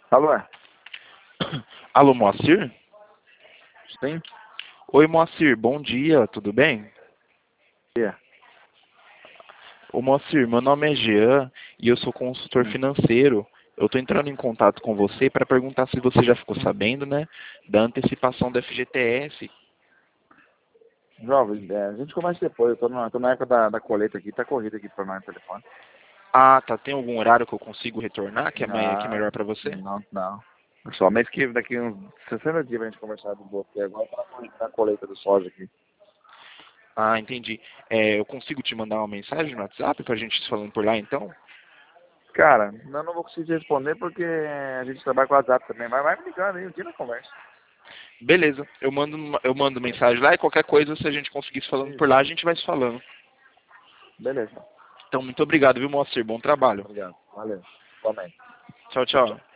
Alô? Alô, Moacir? Sim? Oi, Moacir, bom dia, tudo bem? É. Ô, Moacir, meu nome é Jean e eu sou consultor Hum. financeiro. Eu estou entrando em contato com você para perguntar se você já ficou sabendo, né, da antecipação do FGTS. Jovem, a gente conversa depois. Eu tô na época da colheita aqui, tá corrida aqui pra nós no telefone. Ah, tá, tem algum horário que eu consigo retornar que é Não, melhor para você? não. Só mês que daqui uns 60 dias pra gente conversar de boa, porque agora tá na colheita do soja aqui. Ah, entendi. Eu consigo te mandar uma mensagem no WhatsApp para a gente se falando por lá, então? Cara, eu não vou conseguir responder porque a gente trabalha com WhatsApp também, mas vai me ligando aí, um dia na conversa. Beleza, eu mando mensagem lá e qualquer coisa, se a gente conseguir se falando por Isso. lá, a gente vai se falando. Beleza. Então, muito obrigado, viu, Moacir? Bom trabalho. Obrigado. Valeu. Também. Tchau, Tchau, tchau. tchau.